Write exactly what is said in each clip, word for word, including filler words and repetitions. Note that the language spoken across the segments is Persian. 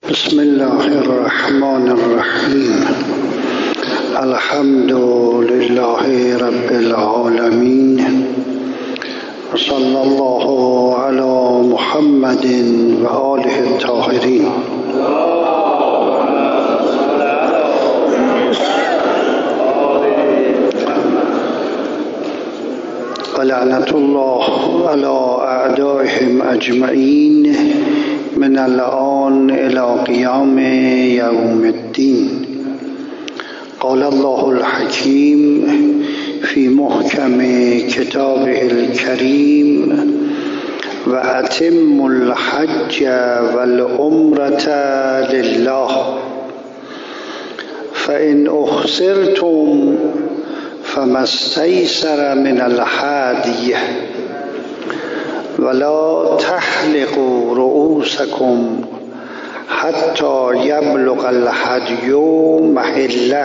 بسم الله الرحمن الرحیم. الحمد لله رب العالمین و صلی الله علی محمد و آله الطاهرین. و لعنت الله علی اعدائهم اجمعین من الآن إلى قيام يوم الدين. قال الله الحكيم في محكم كتابه الكريم: وأتموا الحج والعمرة لله فإن أحصرتم فما استيسر من الهدي ولا تحلقوا رؤوسكم حتى يبلغ الهدي محله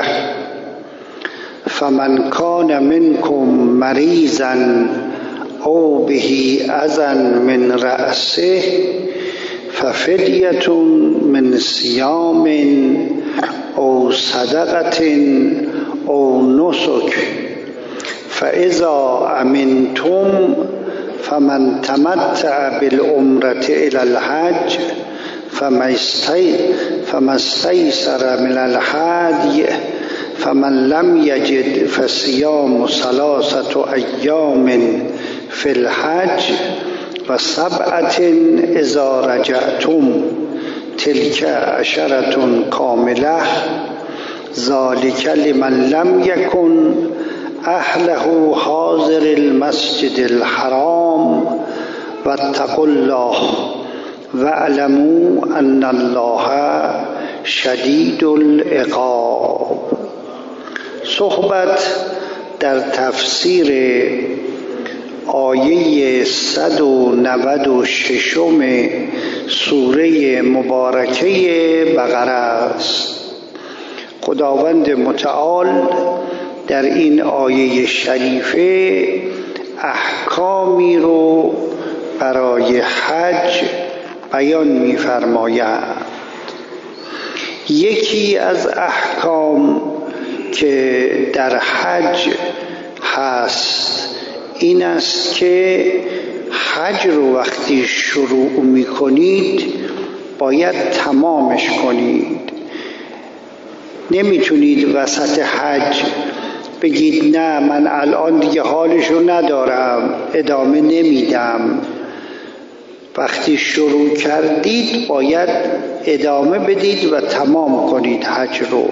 فمن كان منكم مريضا أو به أذى من رأسه ففدية من صيام أو صدقة أو نسك فإذا أمنتم فمن تمتع بالعمرة إلى الحج فما استيسر من الهدي فمن لم يجد فصيام ثلاثة أيام في الحج وسبعة إذا رجعتم تلك عشرة كاملة ذلك لمن لم يكن أهله حاضر المسجد الحرام واتقوا الله واعلموا أن الله شدید العقاب. صحبت در تفسیر آیه صد و نود و شش سوره مبارکه بقره است. خداوند متعال در این آیه شریفه احکامی رو برای حج بیان می‌فرماید. یکی از احکام که در حج هست این است که حج رو وقتی شروع می‌کنید باید تمامش کنید. نمیتونید وسط حج بگید نه من الان دیگه حالشو ندارم ادامه نمیدم. وقتی شروع کردید باید ادامه بدید و تمام کنید حج رو.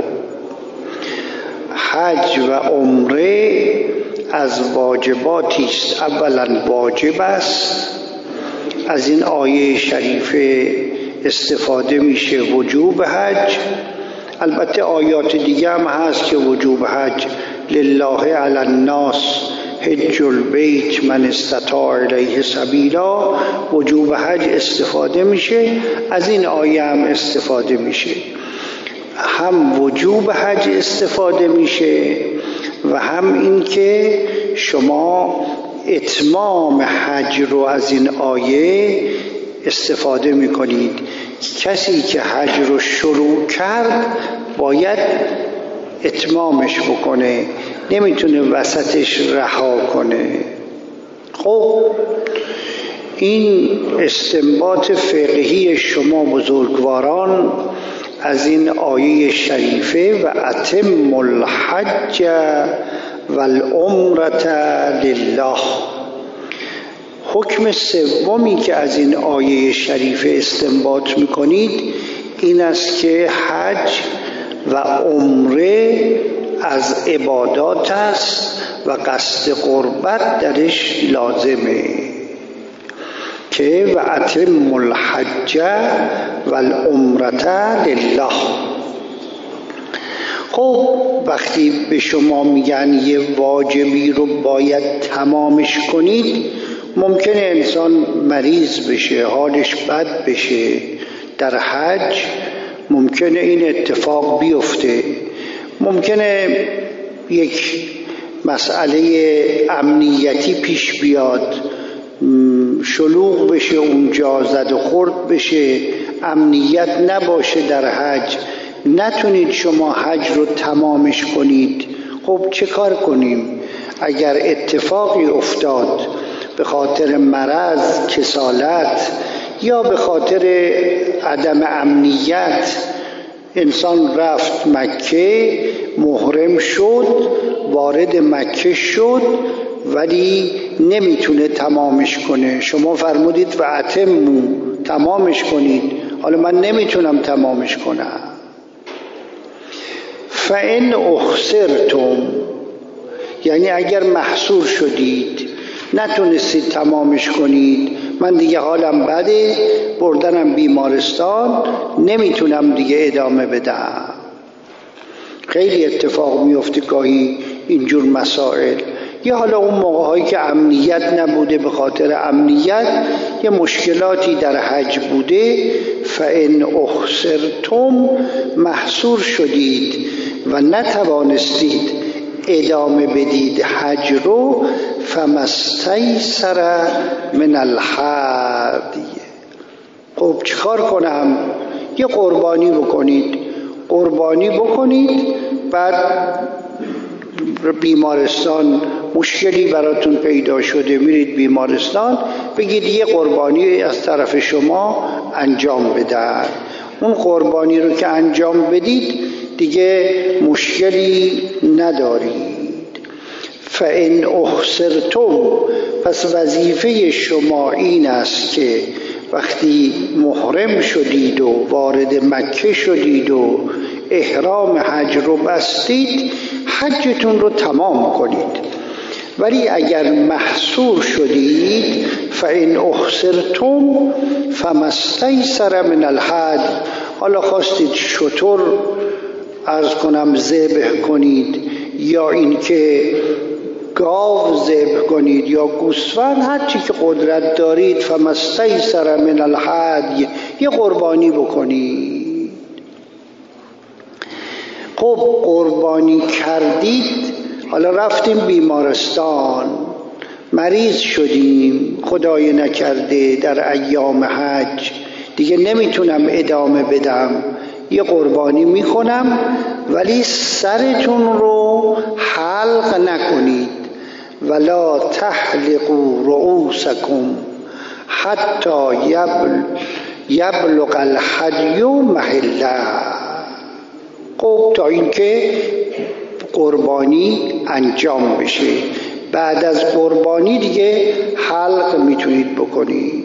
حج و عمره از واجباتی است. اولا واجب است. از این آیه شریفه استفاده میشه وجوب حج. البته آیات دیگه هم هست که وجوب حج لله علی الناس حج البیت من استطاع الیه سبیلا، وجوب حج استفاده میشه. از این آیه هم استفاده میشه. هم وجوب حج استفاده میشه و هم این که شما اتمام حج رو از این آیه استفاده میکنید. کسی که حج رو شروع کرد باید اتمامش بکنه، نمیتونه وسطش رها کنه. خب این استنباط فقهی شما بزرگواران از این آیه شریفه و اتم الحج والعمرة لله. حکم سومی که از این آیه شریفه استنباط میکنید این است که حج و عمره از عبادات است و قصد قربت درش لازمه که و اتم الحج والعمرة لله. خب وقتی به شما میگن یه واجبی رو باید تمامش کنید، ممکنه انسان مریض بشه، حالش بد بشه. در حج ممکنه این اتفاق بیفته. ممکنه یک مسئله امنیتی پیش بیاد، شلوغ بشه، اونجا زد و خورد بشه، امنیت نباشه در حج، نتونید شما حج رو تمامش کنید، خب چه کار کنیم؟ اگر اتفاقی افتاد به خاطر مرض، کسالت یا به خاطر عدم امنیت، انسان رفت مکه، محرم شد، وارد مکه شد، ولی نمیتونه تمامش کنه. شما فرمودید و اتموا، تمامش کنید، حالا من نمیتونم تمامش کنم. فإن اخسرتم، یعنی اگر محصور شدید، نتونستید تمامش کنید، من دیگه حالم بده، بردنم بیمارستان، نمیتونم دیگه ادامه بدم. خیلی اتفاق میفته گاهی اینجور مسائل. یا حالا اون موقع هایی که امنیت نبوده، به خاطر امنیت یه مشکلاتی در حج بوده. فإن اخسرتم، محصور شدید و نتوانستید ادامه بدید حج رو، فمستیسر من الهدی، خب چیکار کنم؟ یه قربانی بکنید، قربانی بکنید. بعد بیمارستان مشکلی براتون پیدا شده، میرید بیمارستان، بگید یه قربانی از طرف شما انجام بدن. اون قربانی رو که انجام بدید دیگه مشکلی ندارید. فإن اخسرتم، پس وظیفه شما این است که وقتی محرم شدید و وارد مکه شدید و احرام حج رو بستید، حجتون رو تمام کنید. ولی اگر محصور شدید، فإن اخسرتم فمستیسر من الهدی، حالا خواستید شتر عرض کنم ذبح کنید، یا اینکه گاو ذبح کنید، یا گوسفند، هر چی که قدرت دارید، فمستیسر من الهدی، یه قربانی بکنید. خب قربانی کردید، حالا رفتیم بیمارستان، مریض شدیم، خدای نکرده در ایام حج دیگه نمیتونم ادامه بدم، یه قربانی میکنم، ولی سرتون رو حلق نکنید. ولا تحلقوا رؤوسکم حتی یبلغ الهدی محله، خب تا اینکه قربانی انجام بشه. بعد از قربانی دیگه حلق میتونید بکنید.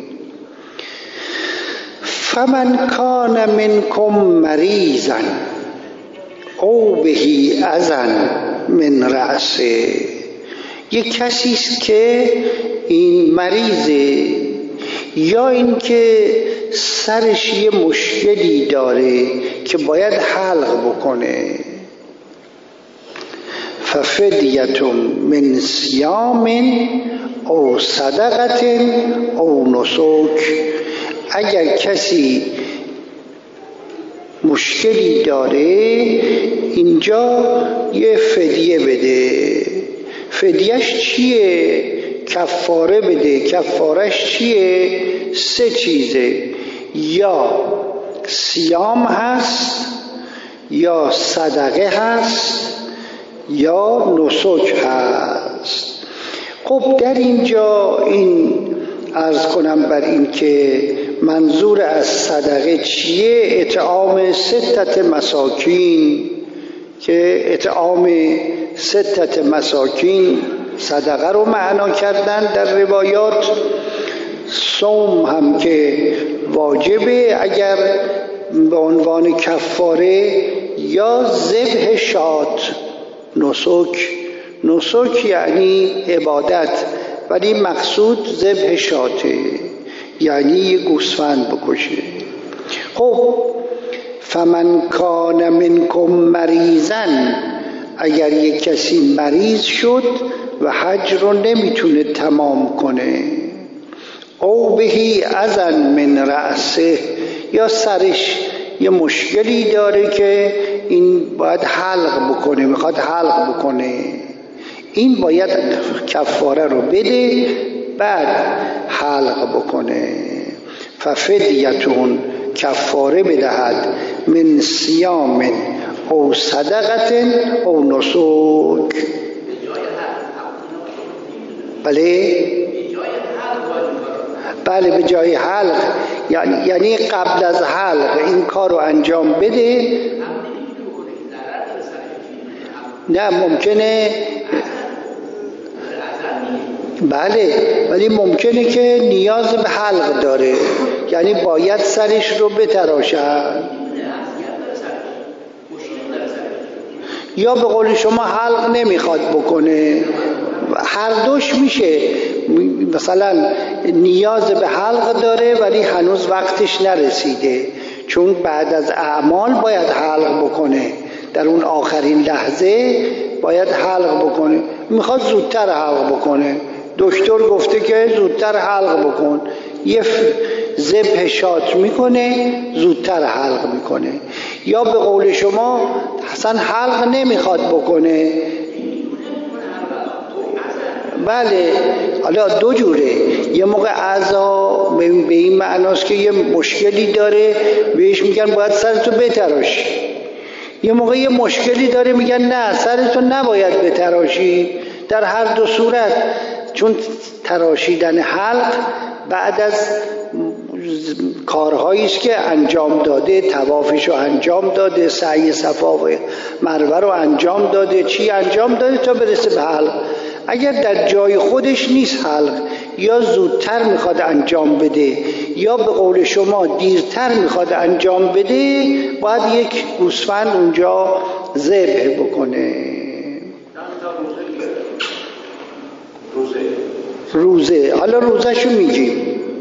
فمن کان منکم مریضا او بهی اذى من رأسه، یک کسی است که این مریضه، یا اینکه سرش یه مشکلی داره که باید حلق بکنه، ففدیة من صیام او صدقة او نسک، اگر کسی مشکلی داره اینجا یه فدیه بده. فدیهش چیه؟ کفاره بده. کفارش چیه؟ سه چیزه، یا صیام هست، یا صدقه هست، یا نسک هست. خب در اینجا این عرض کنم بر این که منظور از صدقه چیه؟ اطعام ستت مساکین، که اطعام ستت مساکین صدقه رو معنا کردن در روایات. صوم هم که واجبه اگر به عنوان کفاره، یا ذبح شات. نسک، نسک یعنی عبادت، ولی مقصود ذبح شاته، یعنی یه گوسفند بکشه. خب فمن کان منکم مریضا، اگر یک کسی مریض شد و حج رو نمیتونه تمام کنه، او بهی اذى من رأسه، یا سرش یه مشکلی داره که این باید حلق بکنه، میخواد حلق بکنه، این باید کفاره رو بده بعد حلق بکنه. ففدیتون کفاره بدهد من صیام او صدقت او نسک. بله بله به جای حلق، یعنی یعنی قبل از حلق این کار رو انجام بده. نه ممکنه، بله ولی ممکنه که نیاز به حلق داره، یعنی باید سرش رو بتراشن، یا به قول شما حلق نمیخواد بکنه، هر دوش میشه. مثلا نیاز به حلق داره ولی هنوز وقتش نرسیده، چون بعد از اعمال باید حلق بکنه، در اون آخرین لحظه باید حلق بکنه، میخواد زودتر حلق بکنه، دکتر گفته که زودتر حلق بکن، یه ذبح شات میکنه زودتر حلق میکنه. یا به قول شما اصلا حلق نمیخواد بکنه. بله حالا دو جوره، یه موقع اعضا به این معناست که یه مشکلی داره بهش میگن باید سرتو بتراشی، یه موقع یه مشکلی داره میگن نه سرتو نباید بتراشی. در هر دو صورت، چون تراشیدن حلق بعد از کارهایی است که انجام داده، طوافش رو انجام داده، سعی صفا و مروه رو انجام داده، چی انجام داده تا برسه به حلق. اگر در جای خودش نیست حلق، یا زودتر میخواد انجام بده یا به قول شما دیرتر میخواد انجام بده، باید یک گوسفند اونجا ذبح بکنه. روزه روزه حالا روزهشو میگیم.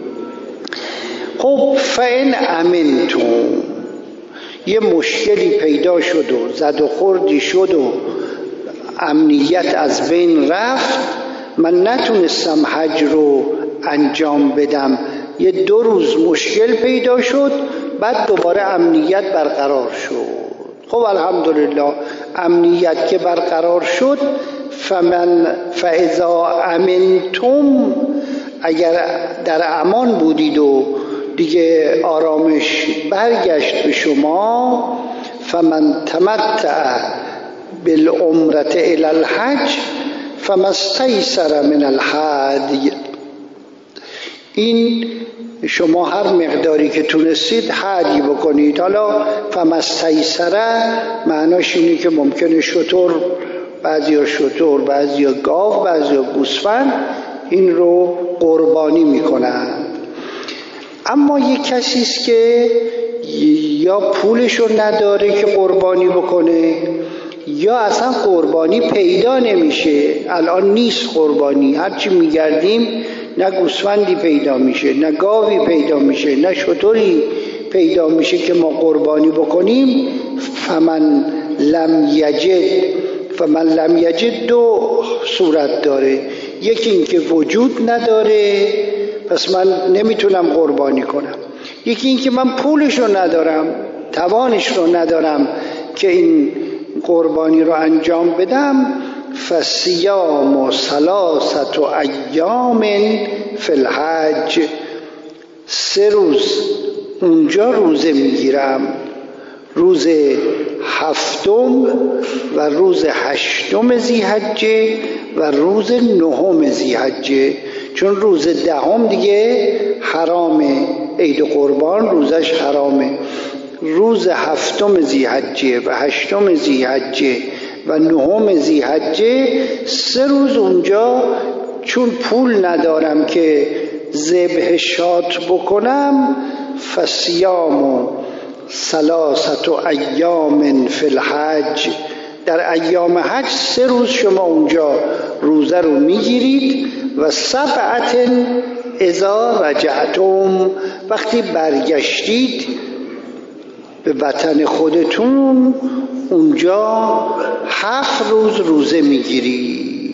خب فإن امنتم، یه مشکلی پیدا شد و زد و خوردی شد و امنیت از بین رفت، من نتونستم حج رو انجام بدم، یه دو روز مشکل پیدا شد، بعد دوباره امنیت برقرار شد. خب الحمدلله امنیت که برقرار شد، فمن فاذا امنتم، اگر در امان بودید و دیگه آرامش برگشت به شما، فمن تمتع بالعمرة الى الحج فما استیسر من الهدی. این شما هر مقداری که تونستید هدی بکنید. حالا فما استیسر معناش اینه که ممکنه شتر، بعضیا شتر، بعضیا گاو، بعضیا گوسفند این رو قربانی میکنن. اما یک کسی است که یا پولش رو نداره که قربانی بکنه، یا اصلا قربانی پیدا نمیشه، الان نیست قربانی، هرچی میگردیم نه گوسفندی پیدا میشه، نه گاوی پیدا میشه، نه شتری پیدا میشه که ما قربانی بکنیم. فمن لم یجد، فمن لم یجد دو صورت داره، یکی این که وجود نداره پس من نمیتونم قربانی کنم، یکی این که من پولش رو ندارم، توانش رو ندارم که این قربانی رو انجام بدم. فصیام و ثلاثت و ایام فی الحج، سه روز اونجا روزه میگیرم، روز هفتم و روز هشتم ذی‌حجه و روز نهم ذی‌حجه، چون روز دهم دیگه حرامه، عید قربان روزش حرامه. روز هفتم ذی‌حجه و هشتم ذی‌حجه و نهم ذی‌حجه، سه روز اونجا چون پول ندارم که ذبح شات بکنم، فصیام و ثلاثت و ایام فی الحج، در ایام حج سه روز شما اونجا روزه رو میگیرید. و سبعت اذا رجعتم، وقتی برگشتید به وطن خودتون اونجا هفت روز روزه میگیرید.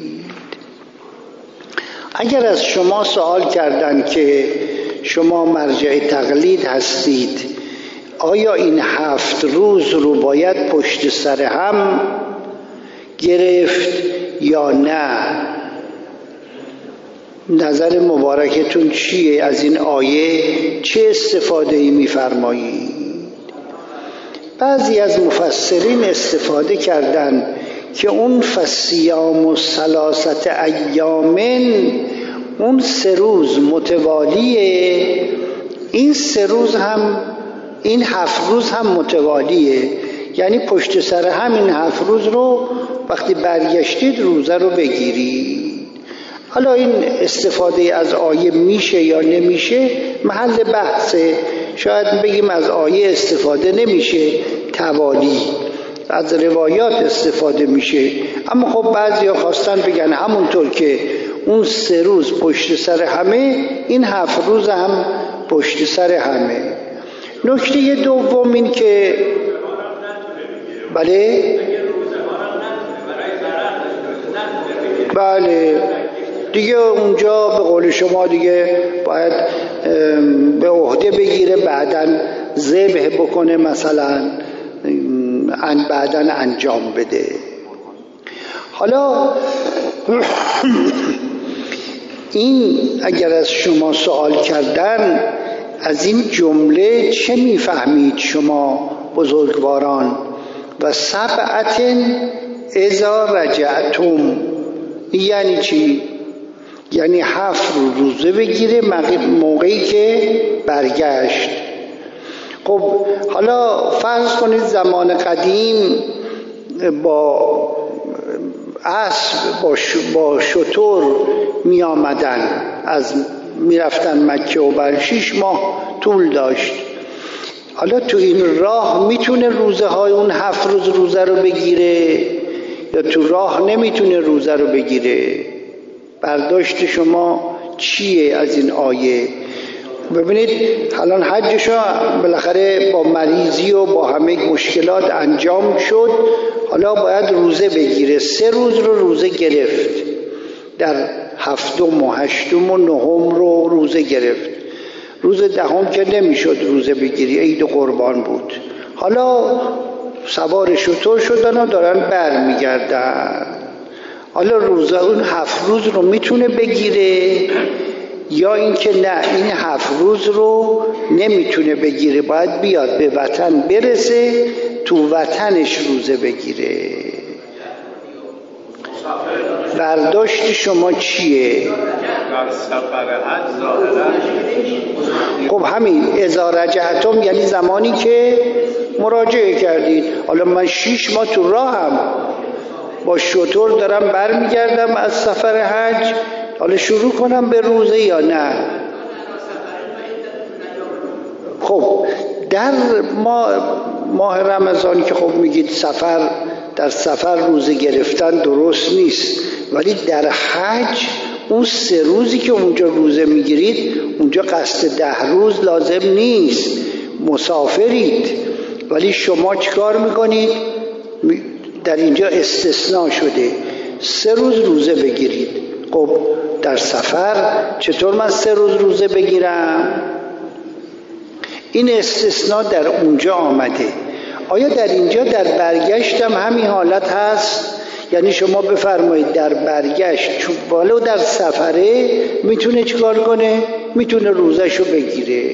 اگر از شما سوال کردن که شما مرجع تقلید هستید، آیا این هفت روز رو باید پشت سر هم گرفت یا نه؟ نظر مبارکتون چیه از این آیه؟ چه استفاده ای می‌فرمایید؟ بعضی از مفسرین استفاده کردن که اون فصیام و ثلاثت ایامن، اون سه روز متوالیه، این سه روز هم، این هفت روز هم متوالیه، یعنی پشت سر همین هفت روز رو وقتی برگشتید روزه رو بگیرید. حالا این استفاده از آیه میشه یا نمیشه محل بحثه. شاید بگیم از آیه استفاده نمیشه، توالی از روایات استفاده میشه، اما خب بعضیا خواستن بگن همونطور که اون سه روز پشت سر همه، این هفت روز هم پشت سر همه. نکته دوم این که بله بله دیگه اونجا به قول شما دیگه باید به عهده بگیره، بعداً ذبح بکنه، مثلا بعداً انجام بده. حالا این اگر از شما سوال کردن از این جمله چه میفهمید شما بزرگواران؟ و سبعت اذا رجعتم، یعنی چی؟ یعنی هفت روزه بگیره موقعی که برگشت. خب حالا فرض کنید زمان قدیم با اسب با شتر می آمدن، از می رفتن مکه و بر شیش ماه طول داشت. حالا تو این راه میتونه روزه های اون هفت روز روزه رو بگیره یا تو راه نمیتونه روزه رو بگیره؟ برداشت شما چیه از این آیه؟ ببینید الان حجشو بالاخره با مریضی و با همه مشکلات انجام شد، حالا باید روزه بگیره. سه روز رو روزه گرفت، در هفتم و هشتم و نهم رو روزه گرفت. روز دهم که نمیشد روزه بگیری، عید قربان بود. حالا سوار شتر شدن و دارن بر میگردن. حالا روزه اون هفت روز رو میتونه بگیره یا اینکه نه، این هفت روز رو نمیتونه بگیره، باید بیاد به وطن برسه، تو وطنش روزه بگیره؟ برداشت شما چیه؟ خب همین اذا رجعتم یعنی زمانی که مراجعه کردید. حالا من شیش ماه تو راهم با شتر دارم برمیگردم از سفر حج، حالا شروع کنم به روزه یا نه؟ خب در ماه, ماه رمضان که خب میگید سفر، در سفر روزه گرفتن درست نیست، ولی در حج اون سه روزی که اونجا روزه میگیرید اونجا قصد ده روز لازم نیست، مسافرید. ولی شما چیکار میکنید؟ در اینجا استثناء شده سه روز روزه بگیرید. خب در سفر چطور من سه روز روزه بگیرم؟ این استثناء در اونجا آمده. آیا در اینجا در برگشت هم همین حالت هست؟ یعنی شما بفرمایید در برگشت چون بالو در سفره میتونه چیکار کنه؟ میتونه روزهشو بگیره.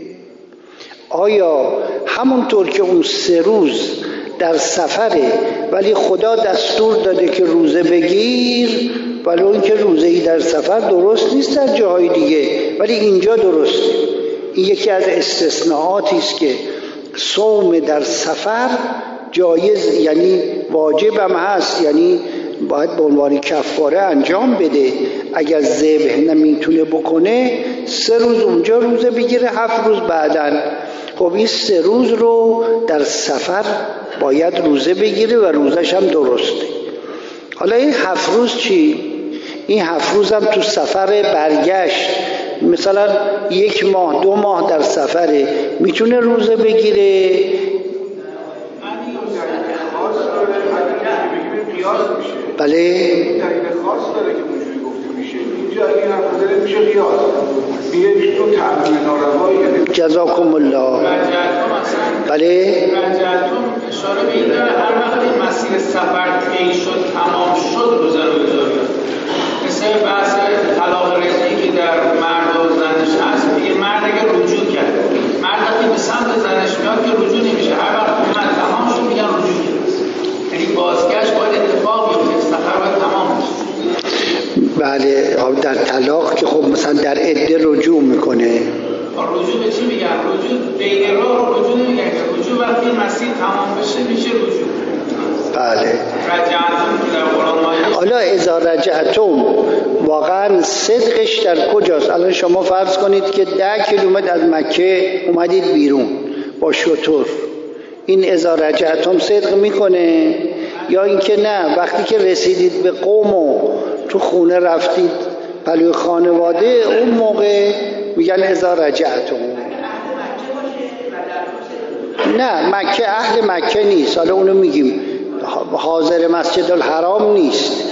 آیا همونطور که اون سه روز در سفره ولی خدا دستور داده که روزه بگیر، ولی اون که روزه‌ای در سفر درست نیست در جاهای دیگه، ولی اینجا درسته. این یکی از استثناءاتی است که صوم در سفر جایز، یعنی واجب هم هست، یعنی باید به عنوان کفاره انجام بده. اگر ذبح نمیتونه بکنه سه روز اونجا روزه بگیره، هفت روز بعدن. خب این سه روز رو در سفر باید روزه بگیره و روزش هم درسته. حالا این هفت روز چی؟ این هفت روز هم تو سفر برگشت، مثلا یک ماه دو ماه در سفره، میتونه روزه بگیره؟ بله دلیل خاص داره که اونجوری گفته میشه. اینجا این حرف میشه قیاس. میگه تو تعبیر ناروایی. جزاکم الله. بله رجعتم اشاره به این داره هر وقت این مسیر سفر طی شد تمام شد روزه رو بذارید. مثل بحث طلاق رجعی در طلاق که خب مثلا در عده رجوع میکنه. رجوع به چی میگن؟ رجوع بین راه رو رجوع نمیگن، رجوع وقتی مسیر تمام بشه میشه رجوع. بله. رجعتم که در قرآن مایه. حالا اذا رجعتم واقعا صدقش در کجاست؟ الان شما فرض کنید که ده کیلومتر از مکه اومدید بیرون با شتر، این اذا رجعتم صدق میکنه؟ یا اینکه نه وقتی که رسیدید به قوم و تو خونه رفتید پلوی خانواده اون موقع میگن اذا رجعتم؟ نه مکه اهل مکه نیست، حالا اونو میگیم حاضر مسجد الحرام نیست.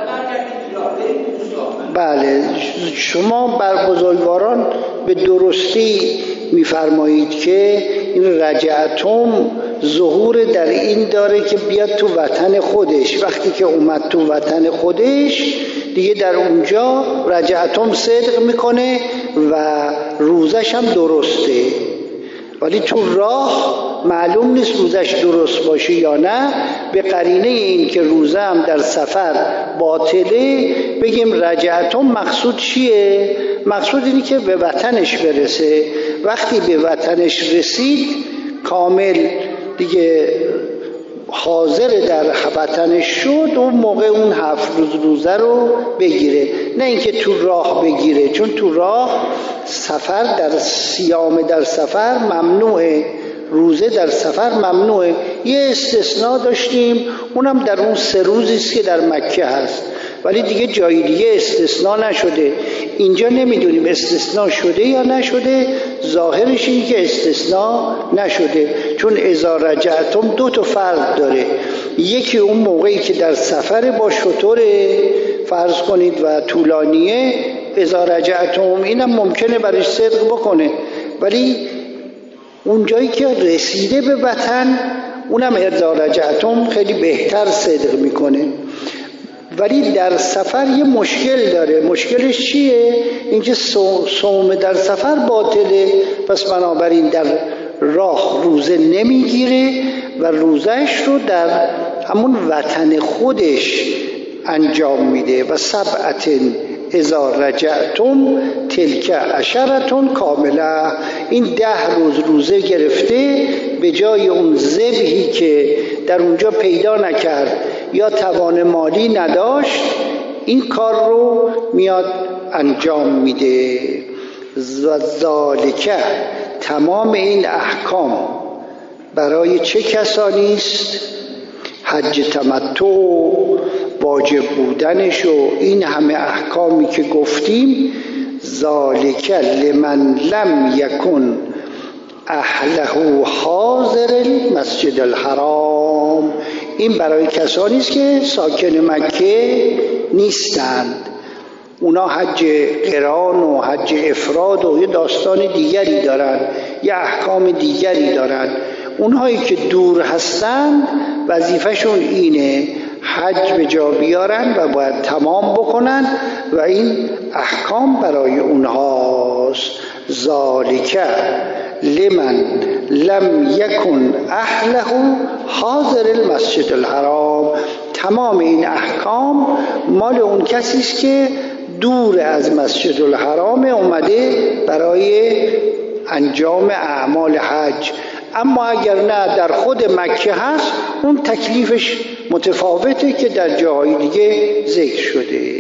بله شما بر بزرگواران به درستی میفرمایید که این رجعتم ظهور در این داره که بیاد تو وطن خودش، وقتی که اومد تو وطن خودش دیگه در اونجا رجعتم صدق میکنه و روزش هم درسته. ولی تو راه معلوم نیست روزش درست باشه یا نه، به قرینه این که روزه هم در سفر باطله بگیم رجعتم. مقصود چیه؟ مقصود اینه که به وطنش برسه. وقتی به وطنش رسید کامل دیگه حاضر در وطنش شد، اون موقع اون هفت روز روزه رو بگیره، نه اینکه تو راه بگیره، چون تو راه سفر در صیام در سفر ممنوعه، روزه در سفر ممنوعه. یه استثناء داشتیم اونم در اون سه روزی است که در مکه هست، ولی دیگه جای دیگه استثناء نشده. اینجا نمیدونیم استثناء شده یا نشده، ظاهرش اینه که استثناء نشده، چون اذا رجعتم دو تا فرق داره. یکی اون موقعی که در سفر با شتر فرض کنید و طولانیه اذا رجعتم، اینم ممکنه برش صدق بکنه، ولی اون جایی که رسیده به وطن اونم اذا رجعتم خیلی بهتر صدق میکنه. ولی در سفر یه مشکل داره. مشکلش چیه؟ اینکه صوم در سفر باطله، پس بنابراین در راه روزه نمیگیره و روزش رو در همون وطن خودش انجام میده. و سبعت اذا رجعتم تلک عشرتون کامله، این ده روز روزه گرفته به جای اون ذبحی که در اونجا پیدا نکرد یا توان مالی نداشت، این کار رو میاد انجام میده. ذالک تمام این احکام برای چه کسانی است؟ حج تمتع واجب بودنش و این همه احکامی که گفتیم، ذالک لمن لم یکن اهله حاضر المسجد الحرام، این برای کسانی است که ساکن مکه نیستند. اونا حج قران و حج افراد و یه داستان دیگری دارن، یه احکام دیگری دارن. اونهایی که دور هستند وظیفهشون اینه حج به جا بیارن و باید تمام بکنن و این احکام برای اونهاست. ذالک لمن لم یکن اهله حاضر المسجد الحرام، تمام این احکام مال اون کسی است که دور از مسجد الحرام اومده برای انجام اعمال حج. اما اگر نه در خود مکه هست اون تکلیفش متفاوته که در جاهای دیگه ذکر شده.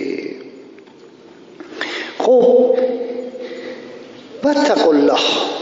خب واتقوا الله.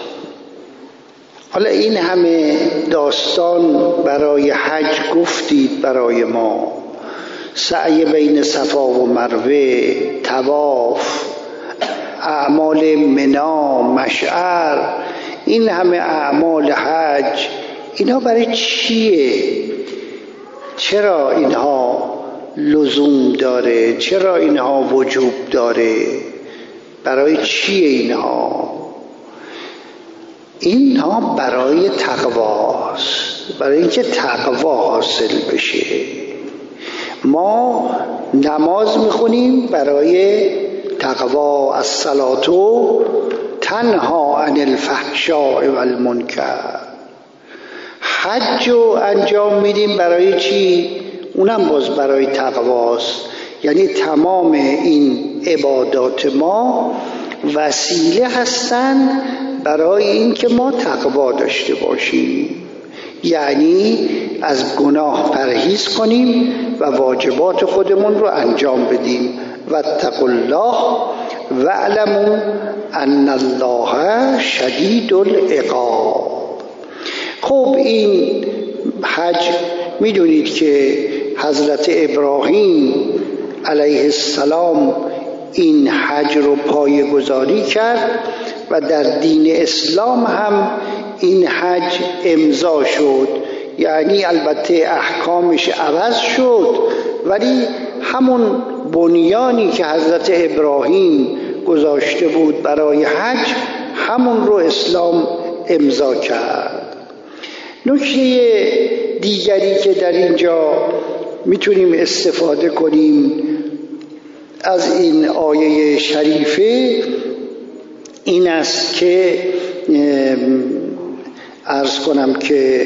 حالا این همه داستان برای حج گفتید برای ما، سعی بین صفا و مروه، طواف، اعمال منا، مشعر، این همه اعمال حج، اینها برای چیه؟ چرا اینها لزوم داره؟ چرا اینها وجوب داره؟ برای چیه اینها؟ اینها برای تقواست، برای اینکه تقوا حاصل بشه. ما نماز میخونیم برای تقوا، الصلاة تنها عن الفحشاء والمنکر. حج رو انجام میدیم برای چی؟ اونم باز برای تقواست. یعنی تمام این عبادات ما وسیله هستند برای این که ما تقوا داشته باشیم، یعنی از گناه پرهیز کنیم و واجبات خودمون رو انجام بدیم. واتقوا الله واعلموا ان الله شدید العقاب. خب این حج میدونید که حضرت ابراهیم علیه السلام این حج رو پایه‌گذاری کرد و در دین اسلام هم این حج امضا شد، یعنی البته احکامش عوض شد ولی همون بنیانی که حضرت ابراهیم گذاشته بود برای حج همون رو اسلام امضا کرد. نکته دیگری که در اینجا میتونیم استفاده کنیم از این آیه شریفه این است که عرض کنم که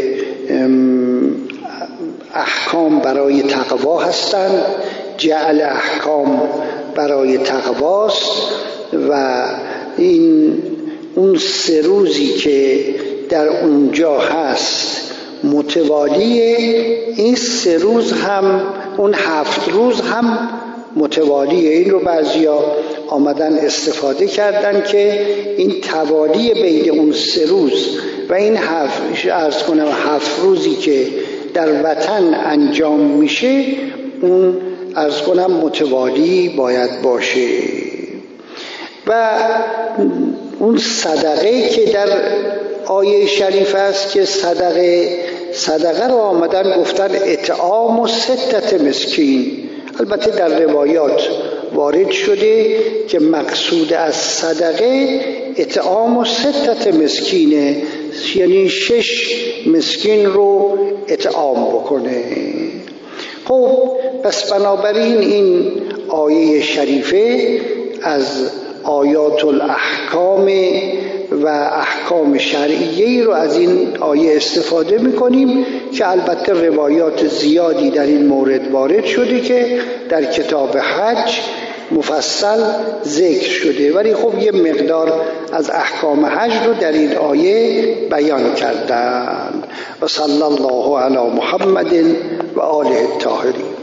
احکام برای تقوا هستند، جعل احکام برای تقواست و این اون سه روزی که در اونجا هست متوالیه، این سه روز هم اون هفت روز هم متوالیه. این رو بعضیا آمدن استفاده کردن که این توالی بین اون سه روز و این هفت عرض کنم هفت روزی که در وطن انجام میشه اون عرض کنم متوالی باید باشه. و اون صدقه که در آیه شریف است که صدقه صدقه رو آمدن گفتن اطعام و ستت مسکین. البته در روایات وارد شده که مقصود از صدقه اطعام و ستت مسکینه، یعنی شش مسکین رو اطعام بکنه. خب پس بنابراین این آیه شریفه از آیات الاحکام و احکام شرعیه‌ای رو از این آیه استفاده می‌کنیم که البته روایات زیادی در این مورد وارد شده که در کتاب حج مفصل ذکر شده، ولی خب یه مقدار از احکام حج رو در این آیه بیان کردن. و صلی الله علی محمد و آله الطاهرین.